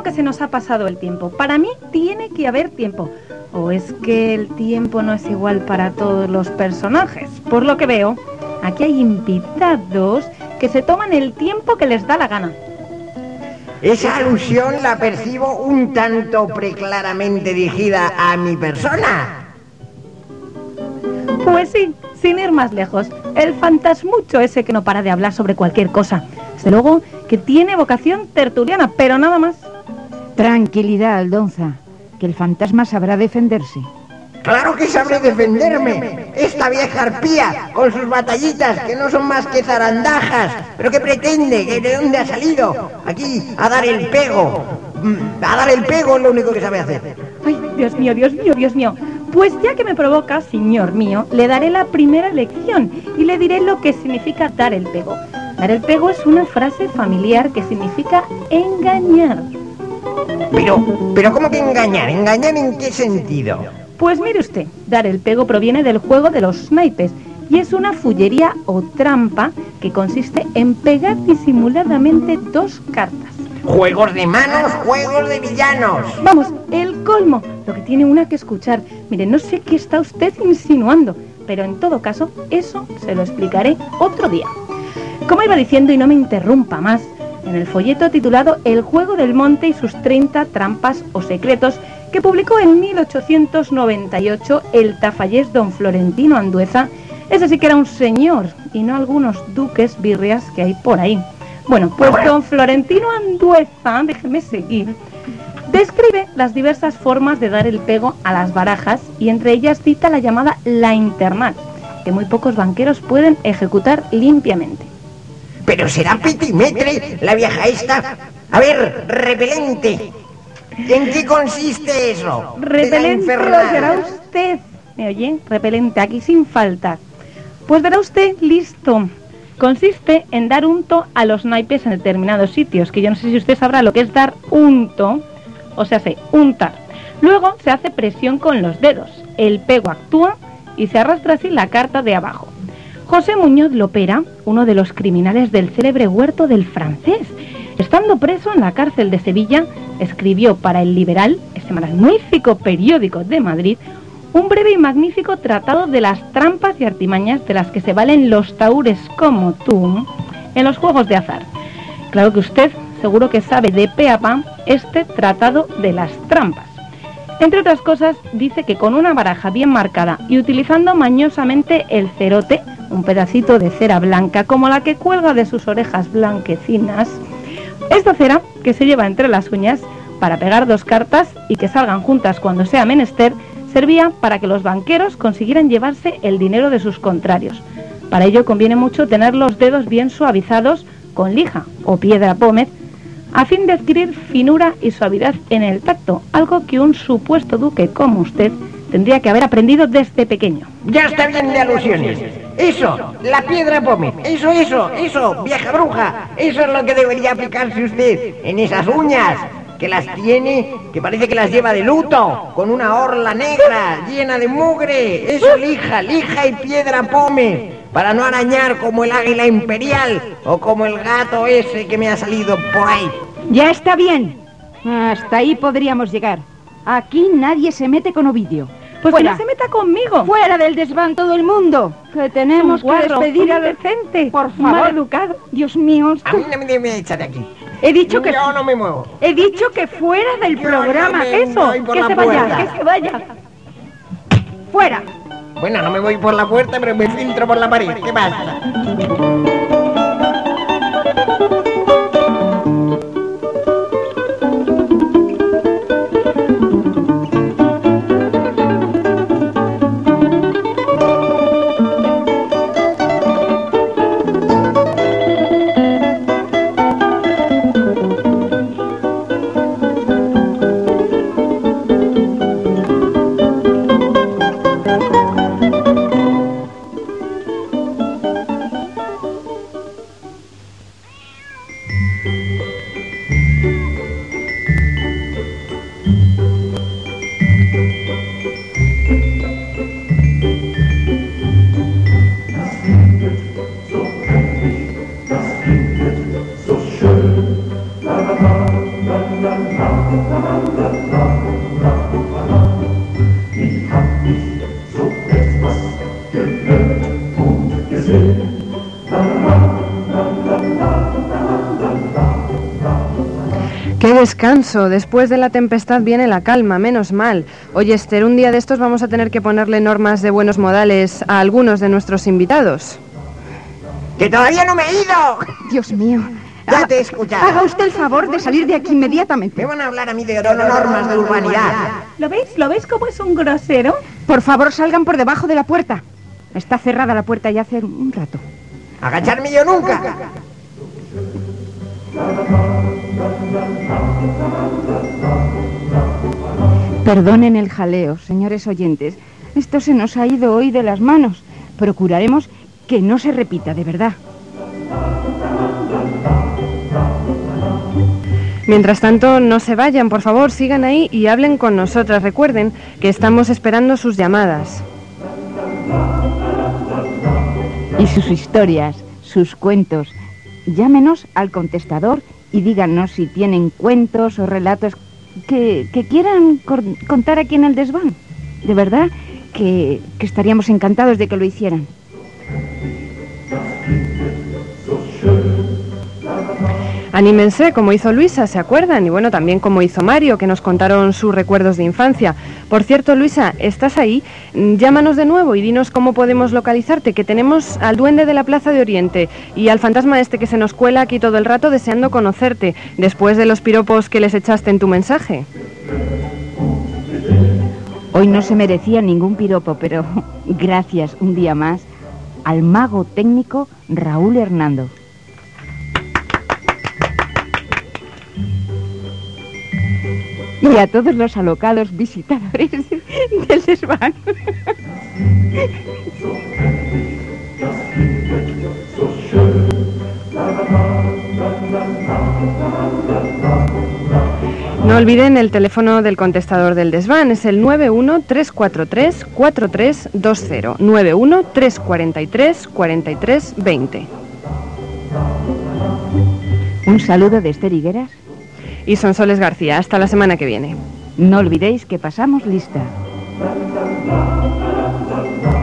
creo que se nos ha pasado el tiempo. Para mí tiene que haber tiempo. ¿O es que el tiempo no es igual para todos los personajes? Por lo que veo, aquí hay invitados que se toman el tiempo que les da la gana. Esa alusión la percibo un tanto preclaramente dirigida a mi persona. Pues sí, sin ir más lejos, el fantasmucho ese que no para de hablar sobre cualquier cosa. Desde luego que tiene vocación tertuliana, pero nada más. Tranquilidad, Aldonza, que el fantasma sabrá defenderse. ¡Claro que sabré defenderme! Esta vieja arpía, con sus batallitas, que no son más que zarandajas. ¿Pero qué pretende? ¿De dónde ha salido? Aquí, a dar el pego. A dar el pego es lo único que sabe hacer. Ay, Dios mío, Dios mío, Dios mío. Pues ya que me provoca, señor mío, le daré la primera lección y le diré lo que significa dar el pego. Dar el pego es una frase familiar que significa engañar. Pero ¿cómo que engañar? ¿Engañar en qué sentido? Pues mire usted, dar el pego proviene del juego de los naipes y es una fullería o trampa que consiste en pegar disimuladamente dos cartas. Juegos de manos, juegos de villanos. Vamos, el colmo, lo que tiene una que escuchar. Mire, no sé qué está usted insinuando, pero en todo caso, eso se lo explicaré otro día. Como iba diciendo, y no me interrumpa más, en el folleto titulado El juego del monte y sus 30 trampas o secretos, que publicó en 1898 el tafallés don Florentino Andueza, ese sí que era un señor, y no algunos duques birrias que hay por ahí. Bueno, pues don Florentino Andueza, déjeme seguir, describe las diversas formas de dar el pego a las barajas y entre ellas cita la llamada la internal, que muy pocos banqueros pueden ejecutar limpiamente. Pero será petimetre la vieja esta. A ver, repelente. ¿En qué consiste eso? Repelente lo será usted. ¿Me oye? Repelente, aquí sin falta. Pues verá usted, listo. Consiste en dar unto a los naipes en determinados sitios, que yo no sé si usted sabrá lo que es dar unto, o sea, untar. Luego se hace presión con los dedos, el pego actúa y se arrastra así la carta de abajo. José Muñoz Lopera, uno de los criminales del célebre Huerto del Francés, estando preso en la cárcel de Sevilla, escribió para El Liberal, ese magnífico periódico de Madrid, un breve y magnífico tratado de las trampas y artimañas de las que se valen los taúres como tú en los juegos de azar. Claro que usted seguro que sabe de pe a pa este tratado de las trampas. Entre otras cosas, dice que con una baraja bien marcada y utilizando mañosamente el cerote, un pedacito de cera blanca como la que cuelga de sus orejas blanquecinas, esta cera que se lleva entre las uñas para pegar dos cartas y que salgan juntas cuando sea menester, servía para que los banqueros consiguieran llevarse el dinero de sus contrarios. Para ello conviene mucho tener los dedos bien suavizados con lija o piedra pómez, a fin de adquirir finura y suavidad en el tacto, algo que un supuesto duque como usted tendría que haber aprendido desde pequeño. Ya está bien de alusiones. Eso, la piedra pómez, eso, vieja bruja, eso es lo que debería aplicarse usted en esas uñas, que las tiene, que parece que las lleva de luto, con una orla negra, llena de mugre. Eso, lija y piedra pómez, para no arañar como el águila imperial o como el gato ese que me ha salido por ahí. Ya está bien. Hasta ahí podríamos llegar. Aquí nadie se mete con Ovidio. Pues fuera. que no se meta conmigo. Fuera del desván todo el mundo. Que tenemos que despedir al decente. Por favor. Mal educado. Dios mío. A mí no me echa de aquí. He dicho que... Yo no me muevo. He dicho que fuera del programa. No me Eso, voy por que la se vaya, puerta. que se vaya. Fuera. Bueno, no me voy por la puerta, pero me filtro por la pared. ¿Qué pasa? ¡Qué descanso! Después de la tempestad viene la calma, menos mal. Oye, Esther, un día de estos vamos a tener que ponerle normas de buenos modales a algunos de nuestros invitados. ¡Que todavía no me he ido! Dios mío. Ya te he escuchado. Haga usted el favor de salir de aquí inmediatamente. Me van a hablar a mí de normas de urbanidad. ¿Lo veis? ¿Lo veis cómo es un grosero? Por favor, salgan por debajo de la puerta. Está cerrada la puerta ya hace un rato. Agacharme yo nunca. Perdonen el jaleo, señores oyentes. Esto se nos ha ido hoy de las manos. Procuraremos que no se repita, de verdad. Mientras tanto, no se vayan, por favor, sigan ahí y hablen con nosotras. Recuerden que estamos esperando sus llamadas. Y sus historias, sus cuentos. Llámenos al contestador y díganos si tienen cuentos o relatos que quieran contar aquí en el desván. De verdad que estaríamos encantados de que lo hicieran. Anímense, como hizo Luisa, ¿se acuerdan? Y bueno, también como hizo Mario, que nos contaron sus recuerdos de infancia. Por cierto, Luisa, ¿estás ahí? Llámanos de nuevo y dinos cómo podemos localizarte, que tenemos al duende de la Plaza de Oriente y al fantasma este que se nos cuela aquí todo el rato deseando conocerte, después de los piropos que les echaste en tu mensaje. Hoy no se merecía ningún piropo, pero gracias un día más al mago técnico Raúl Hernando. Y a todos los alocados visitadores del desván. No olviden el teléfono del contestador del desván, es el 91-343-4320, 91-343-4320. Un saludo de Esther Higueras. Y Sonsoles García, hasta la semana que viene. No olvidéis que pasamos lista.